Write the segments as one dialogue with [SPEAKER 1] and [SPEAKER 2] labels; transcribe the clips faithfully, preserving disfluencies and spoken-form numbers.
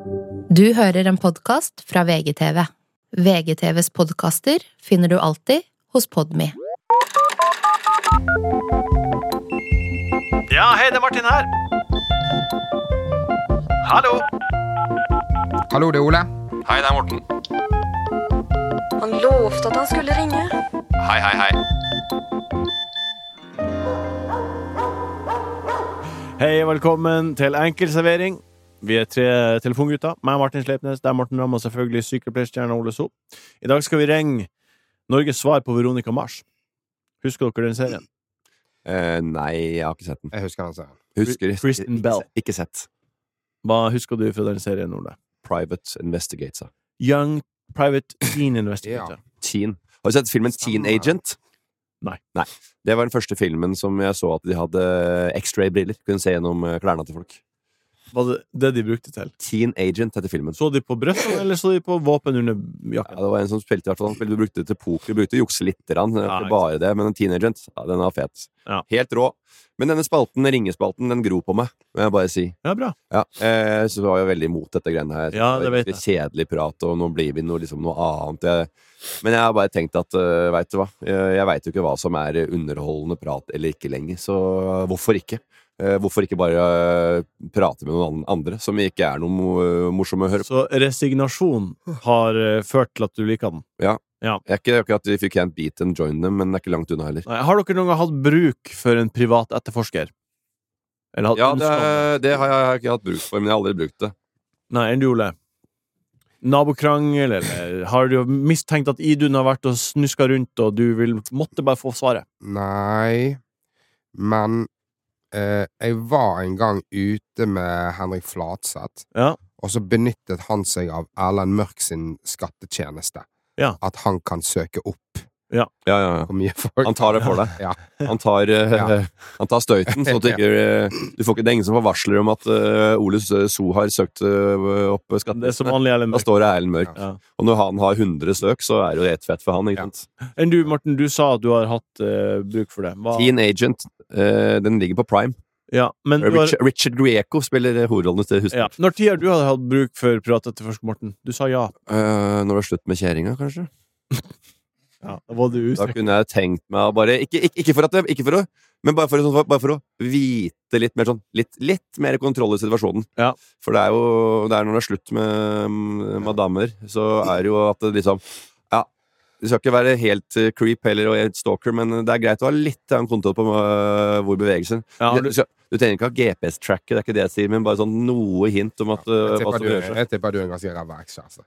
[SPEAKER 1] Du hører en podcast fra V G T V. V G T Vs podcaster finner du alltid hos Podme.
[SPEAKER 2] Ja, hei, det er Martin her. Hallo.
[SPEAKER 3] Hallo, det er Ole.
[SPEAKER 4] Hei, det er Morten.
[SPEAKER 5] Han lovte at han skulle ringe.
[SPEAKER 4] Hei, hei, hei.
[SPEAKER 2] Hei, velkommen til Enkelservering. Vi er tre telefongutter. Meg, Martin Sleipnes, det er Morten Ramm og selvfølgelig sykepleierstjerne Ole So. I dag skal vi ringe Norges svar på Veronica Mars. Husker dere den serien?
[SPEAKER 4] Eh, nei, jeg har ikke sett den.
[SPEAKER 3] Jeg husker han serien.
[SPEAKER 4] Husker,
[SPEAKER 2] Kristen
[SPEAKER 4] ikke,
[SPEAKER 2] Bell.
[SPEAKER 4] Ikke sett.
[SPEAKER 2] Hva husker du fra den serien, Ole?
[SPEAKER 4] Private Investigator.
[SPEAKER 2] Young Private Teen Investigator.
[SPEAKER 3] Ja.
[SPEAKER 4] Teen. Har du sett filmen Teen Agent?
[SPEAKER 2] Nei.
[SPEAKER 4] Nei. Det var den første filmen som jeg så at de hadde X-ray-briller. Kunne se gjennom klærne til folk.
[SPEAKER 2] Var det det de brukte til?
[SPEAKER 4] Teen Agent heter filmen.
[SPEAKER 2] Så de på brøsten, eller så de på våpen under
[SPEAKER 4] Ja,
[SPEAKER 2] jakken?
[SPEAKER 4] det var en som spilte i hvert fall. Han spilte, brukte det til poker, brukte jukse litt, rann,
[SPEAKER 2] Ja,
[SPEAKER 4] ikke
[SPEAKER 2] ikke
[SPEAKER 4] bare det, men en Teen Agent, ja, den var fet.
[SPEAKER 2] Ja.
[SPEAKER 4] Helt rå. Men denne spalten, ringespalten, den gror på meg, må jeg bare si.
[SPEAKER 2] Ja, bra.
[SPEAKER 4] Ja, eh, så var jeg veldig imot dette greiene her.
[SPEAKER 2] Ja, det vet
[SPEAKER 4] var litt kjedelig prat, og nå blir vi noe, liksom, noe annet. Jeg, men jeg har bare tenkt at, uh, vet du hva, jeg, jeg vet jo ikke hva som er underholdende prat eller ikke lenger, så hvorfor ikke? Uh, hvorfor ikke bare uh, prate med noen andre, som ikke er noe uh, morsomme å høre på?
[SPEAKER 2] Så resignasjon har uh, ført til at du liker den?
[SPEAKER 4] Ja.
[SPEAKER 2] Ja.
[SPEAKER 4] Jeg er ikke akkurat if you can't beat and join them, men det er ikke langt unna heller.
[SPEAKER 2] Nei, har dere noen gang hatt bruk for en privat etterforsker? Eller hatt
[SPEAKER 4] Ja, det,
[SPEAKER 2] ønske om det?
[SPEAKER 4] det har jeg ikke hatt bruk for, men jeg har aldri brukt det.
[SPEAKER 2] Nei, enn du, Ole? Nabokrangel, eller har du mistenkt at Idun har vært og snuska rundt, og du vil, måtte bare få svaret?
[SPEAKER 3] Nei, men eh, jeg var en gang ute med Henrik Fladseth,
[SPEAKER 2] Ja.
[SPEAKER 3] og så benyttet han seg av Erlend Mørk sin skattetjeneste.
[SPEAKER 2] Ja.
[SPEAKER 3] At han kan søke opp
[SPEAKER 4] Ja, ja, ja.
[SPEAKER 3] hvor mye folk
[SPEAKER 4] Han tar det for deg.
[SPEAKER 3] Ja.
[SPEAKER 4] Han tar, uh,
[SPEAKER 3] Ja.
[SPEAKER 4] han tar støyten, så at du ikke, uh, du får ikke, det er ingen som får varsler om at uh, Ole So har søkt uh, opp skatten.
[SPEAKER 2] Det er som vanlig Ellen
[SPEAKER 4] Da
[SPEAKER 2] Mørk.
[SPEAKER 4] står det Erlend Mørk.
[SPEAKER 2] Ja.
[SPEAKER 4] Og når han har hundre søk, så er det jo rett fett for han, ikke
[SPEAKER 3] Ja.
[SPEAKER 4] sant?
[SPEAKER 2] Enn du, Morten, du sa at du har hatt uh, bruk for det. Hva?
[SPEAKER 4] Teen Agent, uh, den ligger på Prime.
[SPEAKER 2] Ja, men du har,
[SPEAKER 4] Richard, Richard Grieco spiller hovedrollen til huset.
[SPEAKER 2] ja. Når tid har du hadde hatt bruk for privat etterforsker, Morten? Du sa ja.
[SPEAKER 4] Uh, når det var slutt med kjæringa, kanskje?
[SPEAKER 2] Ja, da var du
[SPEAKER 4] Da
[SPEAKER 2] usikker.
[SPEAKER 4] kunne jeg tenkt meg å bare, ikke, ikke, ikke for at det, ikke for å, men bare for, å- bare for å vite litt mer sånn, litt, litt mer kontroll i situasjonen.
[SPEAKER 2] Ja.
[SPEAKER 4] For det er jo, det er når det er slutt med mm, madammer, så er det jo at det liksom, ja, det skal ikke være helt uh, creep heller og helt stalker, men det er greit å ha litt av en kontroll på uh, hvor bevegelsen.
[SPEAKER 2] Ja,
[SPEAKER 4] du,
[SPEAKER 2] du,
[SPEAKER 4] skal, du trenger ikke ha G P S-tracker, det er ikke det jeg sier, men bare sånn noe hint om at uh,
[SPEAKER 3] Jeg
[SPEAKER 4] hva
[SPEAKER 3] tipper
[SPEAKER 4] som
[SPEAKER 3] du,
[SPEAKER 4] gjør seg.
[SPEAKER 3] jeg tipper du er en ganske ræva ekskjæreste.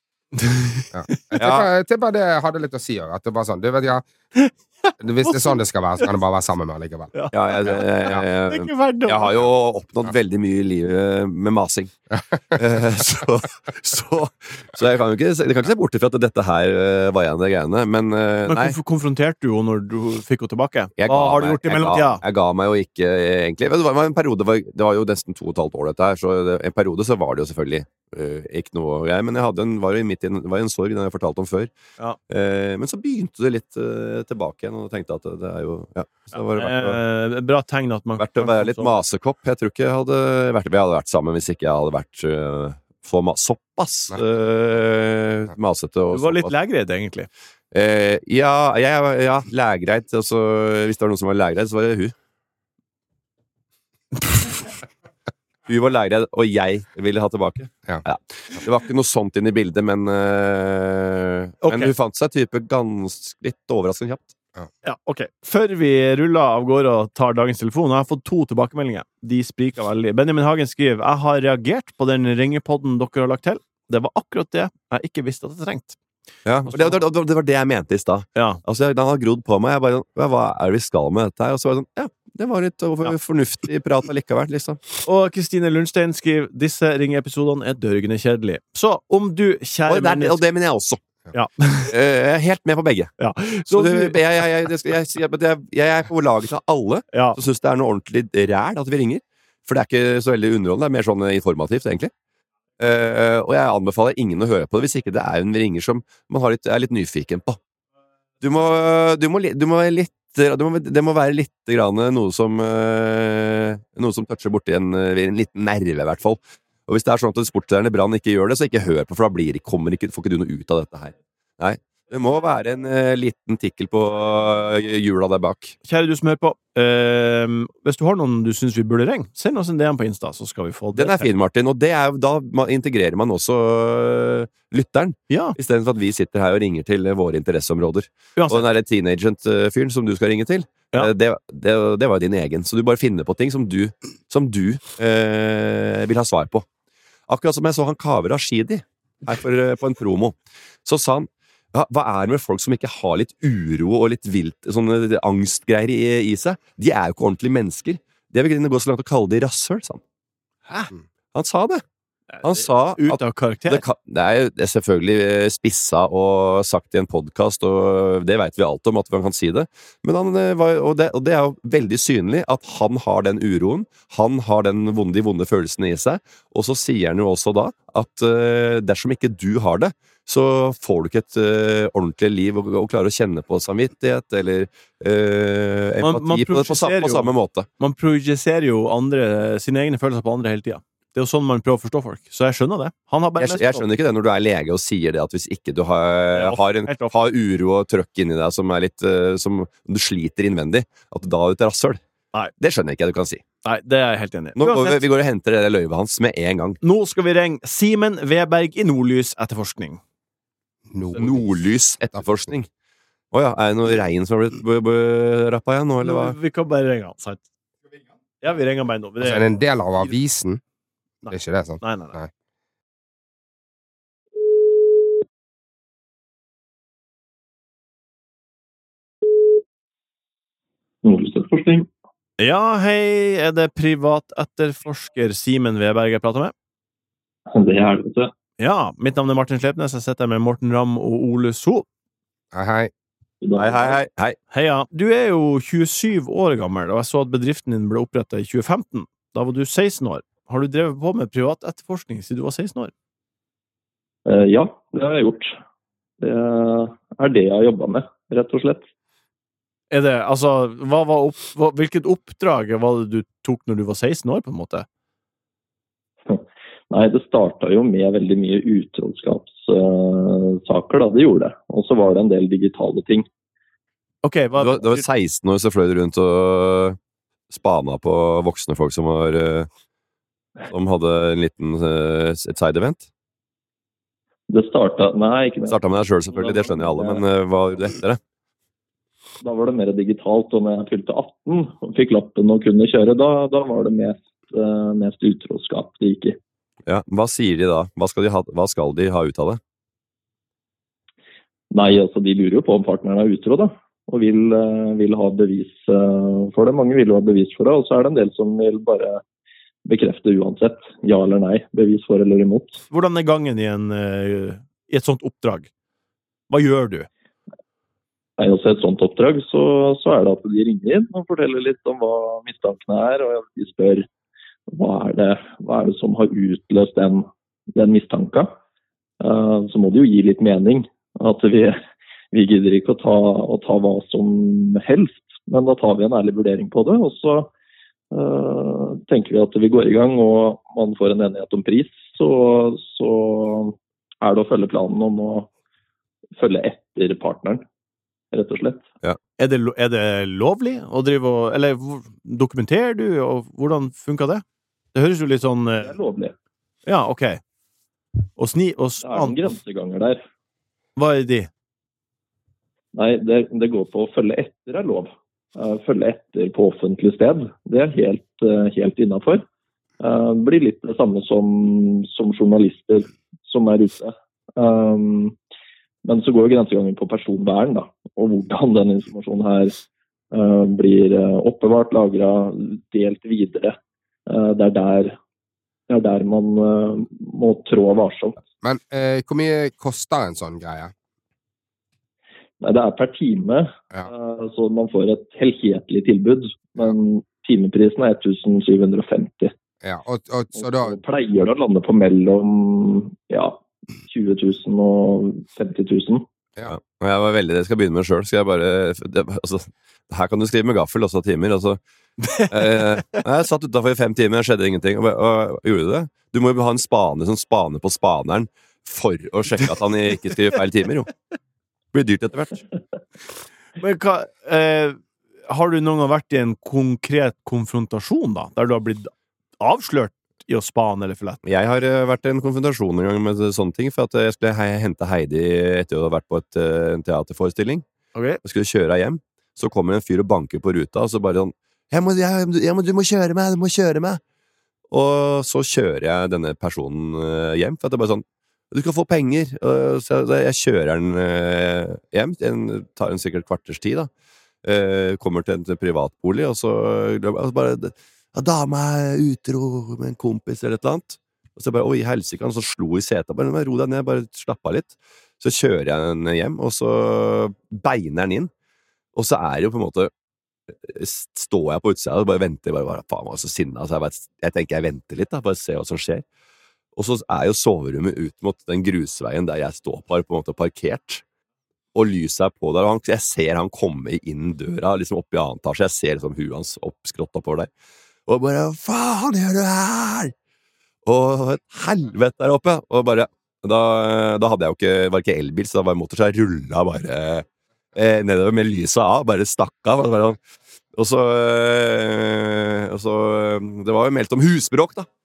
[SPEAKER 3] Ja. Jeg tipper, jeg tipper det hadde litt å si også, at det bare sånn, du vet ja, hvis det er sånn det skal være, så kan du bare være sammen med han likevel.
[SPEAKER 4] Ja, jeg, jeg, jeg,
[SPEAKER 2] det er
[SPEAKER 4] jeg,
[SPEAKER 2] ikke verdt det.
[SPEAKER 4] Jeg har jo oppnådd veldig mye i livet med masing. Eh, så, så, så jeg kan jo ikke, jeg kan ikke se bort ifra at dette her eh, var en av de greiene, men, eh,
[SPEAKER 2] Men
[SPEAKER 4] nei.
[SPEAKER 2] hvorfor konfronterte du henne når du fikk henne tilbake?
[SPEAKER 4] Jeg
[SPEAKER 2] Hva
[SPEAKER 4] ga
[SPEAKER 2] har du
[SPEAKER 4] meg-
[SPEAKER 2] gjort i
[SPEAKER 4] jeg ga-
[SPEAKER 2] mellomtida?
[SPEAKER 4] Jeg ga meg jo ikke, eh, egentlig. Det var en periode, var- det var jo nesten to og et halvt år dette her, så det, en periode så var det jo selvfølgelig eh, ikke noe jeg, men jeg hadde en, var jo midt i en, det var en sorg, den jeg fortalte om før.
[SPEAKER 2] Ja.
[SPEAKER 4] Eh, men så begynte det litt eh, tilbake igjen, og tenkte at det, det er jo, ja, så var det verdt å
[SPEAKER 2] Eh, bra tegn at man
[SPEAKER 4] Vært å være litt masekopp. Jeg tror ikke jeg hadde vært, vi hadde vært sammen hvis ikke jeg hadde vært uh, så ma såpass uh, masete. Og
[SPEAKER 2] Du var litt
[SPEAKER 4] såpass.
[SPEAKER 2] legredd, egentlig.
[SPEAKER 4] Eh, ja, ja, ja, lægreit. Altså, hvis det var noen som var lægreit, så var det hun. Hun var lægreit, og jeg ville ha tilbake.
[SPEAKER 3] Ja.
[SPEAKER 4] Det var ikke noe sånt inn i bildet, men, uh,
[SPEAKER 2] Ok.
[SPEAKER 4] men hun fant seg type ganske litt overraskende kjapt.
[SPEAKER 2] Ja, ok. Før vi ruller av gårde og tar dagens telefon, har jeg fått to tilbakemeldinger. De spriker veldig. Benjamin Hagen skriver: Jeg har reagert på den ringepodden dere har lagt til. Det var akkurat det jeg ikke visste at jeg trengte.
[SPEAKER 4] Ja, og det, det, det, det var det jeg mente i stad.
[SPEAKER 2] Ja.
[SPEAKER 4] Altså, den har grodd på meg. Jeg bare, ja, hva er det vi skal med dette her? Og så var det sånn, ja, det var litt over,
[SPEAKER 2] Ja.
[SPEAKER 4] fornuftig prat allikevel, liksom.
[SPEAKER 2] Og Kristine Lundstein skriver: Disse ringeepisodene er dørgende kjedelige. Så om du, kjære
[SPEAKER 4] Og det, er, og
[SPEAKER 2] menneske
[SPEAKER 4] det mener jeg også.
[SPEAKER 2] Ja.
[SPEAKER 4] Eh, jeg er helt med på begge.
[SPEAKER 2] Ja.
[SPEAKER 4] Så
[SPEAKER 2] Så
[SPEAKER 4] det,
[SPEAKER 2] du,
[SPEAKER 4] jeg, jeg, jeg, det skal, jeg, jeg, jeg, jeg er på laget til alle
[SPEAKER 2] ja.
[SPEAKER 4] som syns det er noe ordentlig ræl at vi ringer. For det er ikke så veldig underholdende, det er mer sånn informativt, egentlig. Eh, og jeg anbefaler ingen å høre på det hvis ikke det er en ringer som man har litt, er litt nyfiken på. Du må, du må, li- du må være litt det må, det må være litt grann noe som eh, noe som toucher borti en, en liten nerve, i hvert fall. Og hvis det er sånn at sportslederen i Brann ikke gjør det, så ikke hør på, for da blir, kommer ikke, får ikke du noe ut av dette her. Nei, det må være en uh, liten tikkel på uh, hjula der bak.
[SPEAKER 2] Kjære du som hører på, uh, hvis du har noen du synes vi burde ringe, send oss en D M på Insta, så skal vi få det.
[SPEAKER 4] Den er fin, Martin, og det er, da integrerer man også uh, lytteren,
[SPEAKER 2] ja.
[SPEAKER 4] I stedet for at vi sitter her og ringer til uh, våre interesseområder.
[SPEAKER 2] Uansett.
[SPEAKER 4] Og den der teenagent-fyren som du skal ringe til, ja. uh, det, det, det var din egen, så du bare finner på ting som du, som du uh, vil ha svar på. Akkurat som jeg så han Kaveh Rashidi her for, på en promo, så sa han, ja, hva er det med folk som ikke har litt uro og litt vilt, sånne angstgreier i, i seg? De er jo ikke ordentlige mennesker. Det vil ikke gå så langt å kalle de rasshøl, sa han. Hæ? Han sa det. Han sa
[SPEAKER 2] ut av karakter.
[SPEAKER 4] Det, kan, det er jo selvfølgelig spissa og sagt i en podcast, og det vet vi alt om at man kan si det. Men han var, og, det, og det er jo veldig synlig at han har den uroen, han har den vonde, de vonde følelsene i seg, og så sier han jo også da at uh, dersom ikke du har det, så får du ikke et uh, ordentlig liv og, og klarer å kjenne på samvittighet eller uh, empati man, man på, på, på samme måte.
[SPEAKER 2] Man projiserer jo andre, sine egne følelser på andre hele tiden. Det er jo sånn man prøver å forstå folk. Så jeg skjønner det. Han har bare
[SPEAKER 4] jeg, jeg skjønner ikke det når du er lege og sier det, at hvis ikke du har, har, en, har uro og trøkk inni deg som er litt, uh, som du sliter innvendig, at da er du et rasshøl. Nei. Det skjønner ikke jeg du kan si.
[SPEAKER 2] Nei, det er jeg helt enig i.
[SPEAKER 4] Nå går vi, vi går og henter det løyvet hans med en gang.
[SPEAKER 2] Nå skal vi ringe Simen Weberg i Nordlys etterforskning.
[SPEAKER 4] Nordlys, Nordlys etterforskning? Åja, er det noe regn som har blitt rappet igjen nå, eller hva?
[SPEAKER 2] Nå, vi kan bare ringe han, sant? Ja, vi ringer meg nå.
[SPEAKER 3] Det er en del av avisen. Nei. Det er ikke det, sant?
[SPEAKER 2] Nei, nei, nei.
[SPEAKER 6] Nordlysetterforskning.
[SPEAKER 2] Ja, hei, er det privatetterforsker Simen Weberg jeg prater med?
[SPEAKER 6] Det er det, vet du.
[SPEAKER 2] Ja, mitt navn er Martin Slepnes, jeg sitter med Morten Ramm og Ole So.
[SPEAKER 3] Hei, hei.
[SPEAKER 4] Hei, hei, hei. Hei.
[SPEAKER 2] Heia. Du er jo tjuesyv år gammel, og jeg så at bedriften din ble opprettet i tjue femten. Da var du seksten år. Har du drevet på med privatetterforskning siden du var seksten år?
[SPEAKER 6] Uh, ja, det har jeg gjort. Det er det jeg har jobbet med, rett og slett.
[SPEAKER 2] Er det, altså, hva var opp, hva, hvilket oppdrag var det du tok når du var seksten år, på en måte?
[SPEAKER 6] Nei, det startet jo med veldig mye utroskapssaker, uh, da, det gjorde det. Og så var det en del digitale ting.
[SPEAKER 2] Ok, hva...
[SPEAKER 4] Du var, du var seksten år, så fløy du rundt og spana på voksne folk som var... Uh... Som hadde en liten uh, et side-event?
[SPEAKER 6] Det startet, nei, ikke mer.
[SPEAKER 4] Startet med deg selv selvfølgelig, det skjønner jeg alle, men uh, hva gjorde du etter det?
[SPEAKER 6] Da var det mer digitalt, og når jeg fylte atten og fikk lappen og kunne kjøre, da, da var det mest, uh, mest utroskap det gikk i.
[SPEAKER 4] Ja, hva sier de da? Hva skal de ha, hva skal de ha ut av det?
[SPEAKER 6] Nei, altså de lurer jo på om partneren er utro da, og vil, uh, vil ha bevis uh, for det. Mange vil jo ha bevis for det, og så er det en del som vil bare bekrefte uansett, ja eller nei, bevis for eller imot.
[SPEAKER 2] Hvordan er gangen i, en, uh, i et sånt oppdrag? Hva gjør du?
[SPEAKER 6] Nei, også et sånt oppdrag, så, så er det at de ringer inn og forteller litt om hva mistankene er, og de spør hva er det, hva er det som har utløst den, den mistanka. Uh, så må det jo gi litt mening, at vi, vi gidder ikke å ta, å ta hva som helst, men da tar vi en ærlig vurdering på det, og så Uh, tenker vi at vi går i gang og man får en enighet om pris, så, så er det å følge planen om å følge etter partneren, rett og slett.
[SPEAKER 2] Ja. Er, det, er det lovlig å drive og, eller dokumenterer du, og hvordan funker det? Det høres jo litt sånn uh...
[SPEAKER 6] Det er lovlig.
[SPEAKER 2] Ja, ok. Og sni, og
[SPEAKER 6] det er en grenseganger der.
[SPEAKER 2] Hva er de?
[SPEAKER 6] Nei, det, det går på å følge etter er lov. Følge etter på offentlig sted. Det er helt, helt innenfor. Det blir litt det samme som, som journalister som er ute. Um, men så går grensegangen på personvern, da, og hvordan den informasjonen her uh, blir oppbevart, lagret, delt videre. Uh, det, er der, det er der man uh, må trå varsomt.
[SPEAKER 3] Men uh, hvor mye koster en sånn greie?
[SPEAKER 6] Nei, det er per time, ja. uh, så man får et helhetlig tilbud, men timeprisen er tusen syv hundre og femti.
[SPEAKER 3] Ja, og, og, så da...
[SPEAKER 6] Og pleier det å lande på mellom ja, tjue tusen og femti tusen.
[SPEAKER 4] Ja, og jeg var veldig, det skal jeg begynne med selv, skal jeg bare, det, altså, her kan du skrive med gaffel også timer, altså. eh, jeg satt utenfor i fem timer, det skjedde ingenting, og, og, og gjorde det. Du må jo ha en spane som spaner på spaneren for å sjekke at han ikke skriver feil timer, jo. Det blir dyrt etter hvert.
[SPEAKER 2] Men hva, eh, har du noen gang vært i en konkret konfrontasjon da, der du har blitt avslørt i å spane eller for lett?
[SPEAKER 4] Jeg har uh, vært i en konfrontasjon en gang med sånne ting, for at uh, jeg skulle he hente Heidi etter å ha vært på et, uh, en teaterforestilling.
[SPEAKER 2] Okay.
[SPEAKER 4] Jeg skulle kjøre hjem, så kommer en fyr og banker på ruta, og så bare sånn, jeg må, jeg, jeg må, du må kjøre meg, du må kjøre meg. Og så kjører jeg denne personen uh, hjem, for at det er bare sånn, du skal få penger, uh, så jeg, jeg kjører den uh, hjem, det tar en sikkert kvarters tid da, uh, kommer til en til privatbolig, og så, og så bare, ja, dama er utro med en kompis eller et eller annet, og så bare, oi, helsike, han så slo i setet, bare, ro deg ned, bare slapp av litt, så kjører jeg den hjem, og så beiner den inn, og så er det jo på en måte, står jeg på utsida og bare venter, bare, bare faen, jeg var så sinnet, så jeg, bare, jeg tenker jeg venter litt da, bare se hva som skjer, og så er jo soverommet ut mot den grusveien der jeg står på, på en måte parkert, og lyset er på der, og han, jeg ser han komme inn døra, liksom opp i annen etasje, jeg ser liksom huet hans opp, skrått oppover der, og bare, faen gjør du her? Og et helvete der oppe, og bare, da, da hadde jeg jo ikke, var ikke elbil, så da var jeg motor, så jeg rullet bare eh, nedover med lyset av, bare stakk av, og, og så, eh, og så, det var jo meldt om husbråk da.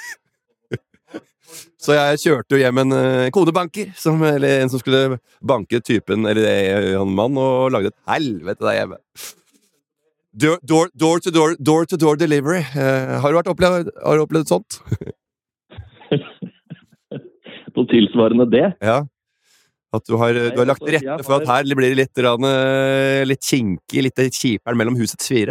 [SPEAKER 4] Så jeg kjørte jo hjem en uh, kodebanker, som, eller en som skulle banke typen, eller en mann, og lagde et helvete der hjemme. Door, door, door, to door, door to door delivery. Uh, har du vært opplevd, har du opplevd sånt?
[SPEAKER 6] På tilsvarende det?
[SPEAKER 4] Ja. At du har, du har lagt til rette for at her blir det litt, uh, litt kinkig, litt kjiperen mellom husets fire.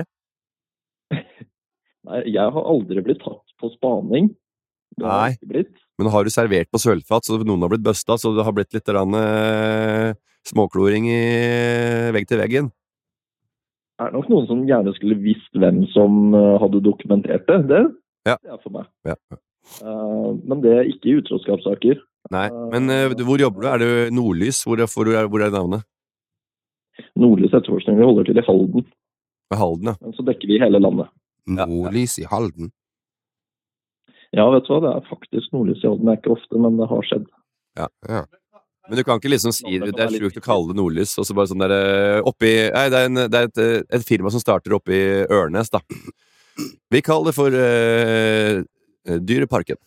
[SPEAKER 6] Nei, jeg har aldri blitt tatt på spaning. Det har ikke blitt.
[SPEAKER 4] Men har du servert på sølvfat, så noen har blitt bøstet, så det har blitt litt uh, småkloring i vegg til veggen?
[SPEAKER 6] Det er nok noen som gjerne skulle visst hvem som uh, hadde dokumentert det. Det,
[SPEAKER 4] ja.
[SPEAKER 6] det er for meg.
[SPEAKER 4] Ja.
[SPEAKER 6] Uh, men det er ikke i utroskapssaker.
[SPEAKER 4] Nei, men uh, hvor jobber du? Er du Nordlys? Hvor er, hvor er, hvor er navnet?
[SPEAKER 6] Nordlys etterforskning. Vi holder til i Halden.
[SPEAKER 4] Med Halden, ja.
[SPEAKER 6] Men så dekker vi hele landet.
[SPEAKER 3] Nordlys i Halden?
[SPEAKER 6] Ja, vet du hva? Det er faktisk Nordlys i Halden. Det er ikke ofte, men det har skjedd.
[SPEAKER 4] Ja, ja. Men du kan ikke liksom si det er sjukt å kalle det Nordlys, og så bare sånn der oppi, nei, det er, en, det er et, et firma som starter oppi Ørnes, da. Vi kaller det for uh, Dyreparken.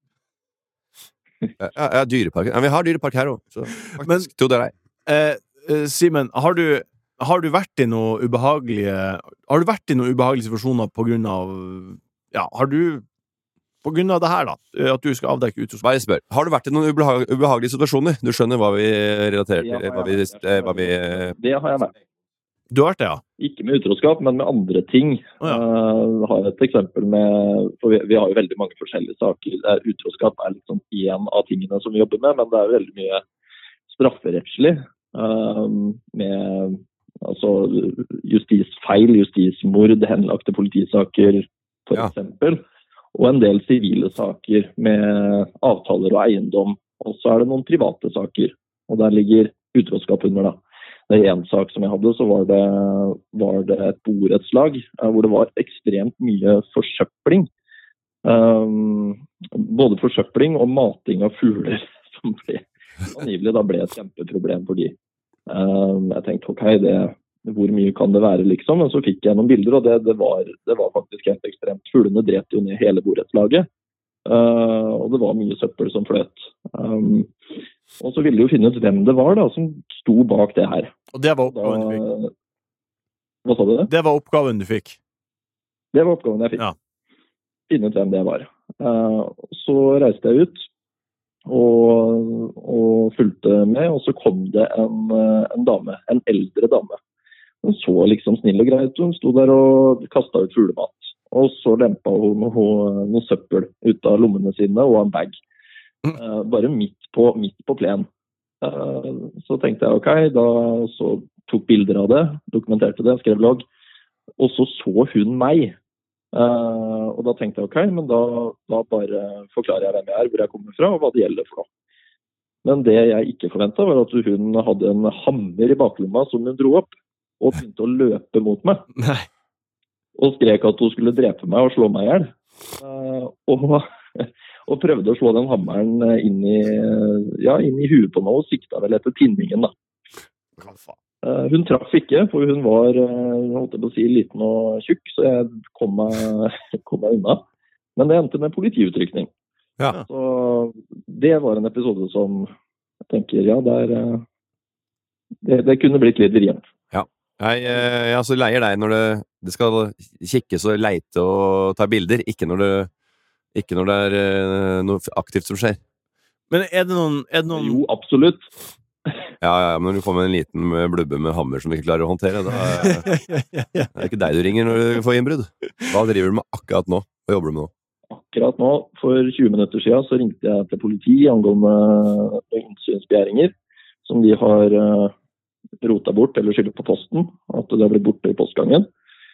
[SPEAKER 4] Ja, ja, Dyreparken. Ja, vi har Dyrepark her også. Så faktisk, to det er deg.
[SPEAKER 2] Eh, Simen, har du, har du vært i noe ubehagelige, har du vært i noen ubehagelige situasjoner på grunn av, ja, har du på grunn av det her da, at du skal avdekke utroskap?
[SPEAKER 4] Bare spør, har du vært i noen ubehag ubehagelige situasjoner? Du skjønner hva vi relaterer til, hva vi, hva vi...
[SPEAKER 6] Det har jeg vært.
[SPEAKER 2] Du har vært det, ja?
[SPEAKER 6] Ikke med utroskap, men med andre ting.
[SPEAKER 2] Oh, ja.
[SPEAKER 6] uh, har jeg et eksempel med, for vi, vi har jo veldig mange forskjellige saker. Utroskap er liksom en av tingene som vi jobber med, men det er veldig mye strafferettslig, uh, med altså, justisfeil, justismord, henlagte politisaker, for
[SPEAKER 4] ja.
[SPEAKER 6] eksempel. Og en del sivile saker med avtaler og eiendom. Og så er det noen private saker, og der ligger utroskap under da. Det er en sak som jeg hadde, så var det, var det et borettslag, hvor det var ekstremt mye forsøpling. Um, både forsøpling og mating av fugler, som ble, angivelig da ble et kjempeproblem for de. Um, jeg tenkte, ok, det hvor mye kan det være liksom, men så fikk jeg noen bilder, og det, det, var, det var faktisk helt ekstremt. Fuglene drept jo ned hele borettslaget, uh, og det var mye søppel som fløt. Um, og så ville de jo finne ut hvem det var da, som sto bak det her.
[SPEAKER 2] Og det var oppgaven da, du fikk?
[SPEAKER 6] Hva sa du det?
[SPEAKER 2] Det var oppgaven du fikk?
[SPEAKER 6] Det var oppgaven jeg fikk.
[SPEAKER 2] Ja.
[SPEAKER 6] Finne ut hvem det var. Uh, så reiste jeg ut, og, og fulgte med, og så kom det en, en dame, en eldre dame. Hun så liksom snill og greit, hun sto der og kastet ut fuglemat. Og så lempet hun noe, noe søppel ut av lommene sine og en bag. Uh, bare midt på, midt på plen. Uh, så tenkte jeg, ok, da så tok bilder av det, dokumenterte det, skrev logg. Og så så hun meg. Uh, og da tenkte jeg, ok, men da, da bare forklarer jeg hvem jeg er, hvor jeg kommer fra, og hva det gjelder for noe. Men det jeg ikke forventet var at hun hadde en hammer i baklomma som hun dro opp. og begynte å løpe mot meg.
[SPEAKER 2] Nei.
[SPEAKER 6] Og skrek at hun skulle drepe meg og slå meg ihjel. Uh, og, og prøvde å slå den hammeren inn i, ja, inn i huet på meg, og sikta vel etter tinningen da. Uh, hun traff ikke, for hun var uh, holdt jeg på å si, liten og tjukk, så jeg kom meg, kom meg unna. Men det endte med politiutrykning.
[SPEAKER 2] Ja.
[SPEAKER 6] Så det var en episode som jeg tenker, ja, der, uh, det, det kunne blitt litt vrient.
[SPEAKER 4] Ja, jeg, jeg altså leier deg når det, det skal kikkes og leite og ta bilder, ikke når det, ikke når det er uh, noe aktivt som skjer.
[SPEAKER 2] Men er det noen, er det noen...
[SPEAKER 6] Jo, absolutt.
[SPEAKER 4] Ja, ja, men når du kommer med en liten blubbe med hammer som du ikke klarer å håndtere, da er det ikke deg du ringer når du får innbrudd. Hva driver du med akkurat nå? Hva jobber du med nå?
[SPEAKER 6] Akkurat nå, for tjue minutter siden, så ringte jeg til politi angående innsynsbegjæringer, som de har uh, rota bort eller skyldt på posten, at det har blitt borte i postgangen.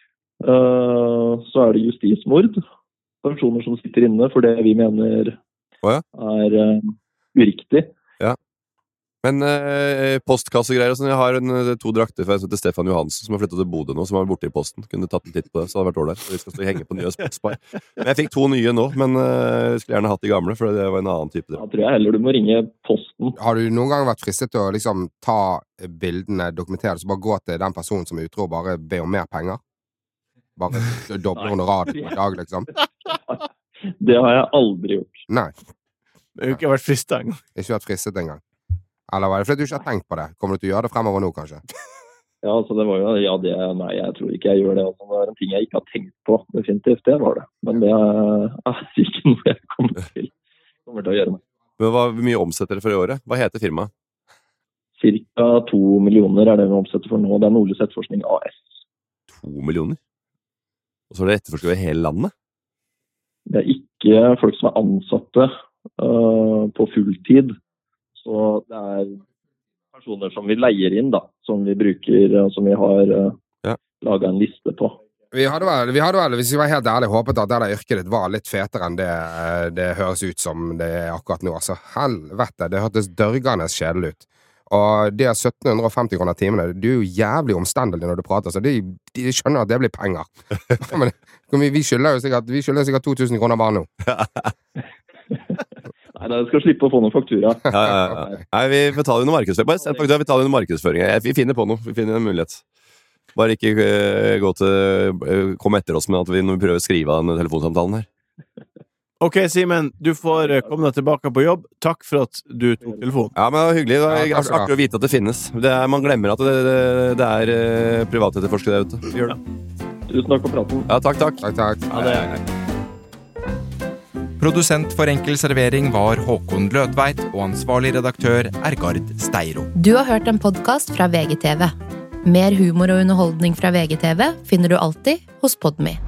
[SPEAKER 6] Uh, så er det justismord, personer som sitter inne for det vi mener
[SPEAKER 4] oh, ja.
[SPEAKER 6] er uh, uriktig.
[SPEAKER 4] Ja. Men eh, postkassegreier og sånn, jeg har en, to drakter fra en som heter Stefan Johansen som har flyttet til Bodø nå, som har vært borte i posten. Kunne tatt en titt på det, så hadde det vært ålreit. Vi skal stå og henge på nye Spar. Men jeg fikk to nye nå, men eh, jeg skulle gjerne hatt de gamle, for det var en annen type.
[SPEAKER 6] Da tror jeg heller du må ringe posten.
[SPEAKER 3] Har du noen gang vært fristet til å liksom ta bildene, dokumentere, så bare gå til den personen som er utro og bare be om mer penger? Bare doble honoraret på dag, liksom?
[SPEAKER 6] Det har jeg aldri gjort.
[SPEAKER 3] Nei.
[SPEAKER 2] Det har jo ikke vært fristet engang.
[SPEAKER 3] Ikke vært fristet engang. Eller var det fordi du ikke har tenkt på det? Kommer du til å gjøre det fremover nå, kanskje?
[SPEAKER 6] Ja, altså det var jo, ja, det, nei, jeg tror ikke jeg gjør det. Altså, det er en ting jeg ikke har tenkt på, definitivt, det var det. Men det er ikke noe jeg kommer til, kommer til å gjøre meg.
[SPEAKER 4] Men hva mye omsetter dere for i året? Hva heter firmaet?
[SPEAKER 6] Cirka to millioner er det vi omsetter for nå. Det er Nordlys Etterforskning A S.
[SPEAKER 4] To millioner? Og så er det etterforsker over hele landet?
[SPEAKER 6] Det er ikke folk som er ansatte uh, på fulltid. Så det er personer som vi leier inn da, som vi bruker, som vi har uh,
[SPEAKER 4] ja.
[SPEAKER 6] laget en liste på.
[SPEAKER 3] Vi hadde vel, vi hadde vel, hvis vi var helt ærlig, håpet at det der yrket ditt var litt fetere enn det, det høres ut som det er akkurat nå. Altså, helvete, det hørtes dørgende kjedelig ut. Og det er sytten femti kroner timene, du er jo jævlig omstendelig når du prater, så de, de skjønner at det blir penger. Men vi, vi skylder jo sikkert, vi skylder sikkert to tusen kroner bare nå.
[SPEAKER 6] Nei, jeg skal slippe å få noen faktura.
[SPEAKER 4] Ja, ja, ja. Nei, vi får ta det under markedsføring. Bare send faktura, vi tar det under markedsføring. Vi finner på noe, vi finner en mulighet. Bare ikke uh, gå til, uh, komme etter oss med at vi når vi prøver å skrive av den telefonsamtalen her.
[SPEAKER 2] Ok, Simen, du får komme deg tilbake på jobb. Takk for at du tok telefonen.
[SPEAKER 4] Ja, men det var hyggelig. Det var
[SPEAKER 3] Ja,
[SPEAKER 4] artig å vite at det finnes. Det er, man glemmer at det, det, det er uh, privatetterforskere der ute. Vi gjør det.
[SPEAKER 6] Tusen takk for praten.
[SPEAKER 4] Ja, takk, takk.
[SPEAKER 3] Takk, takk.
[SPEAKER 2] Ja, det er
[SPEAKER 7] Produsent for Enkel servering var Håkon Løtveit, og ansvarlig redaktør er Gard Steiro.
[SPEAKER 1] Du har hørt en podcast fra V G T V. Mer humor og underholdning fra V G T V finner du alltid hos Podme.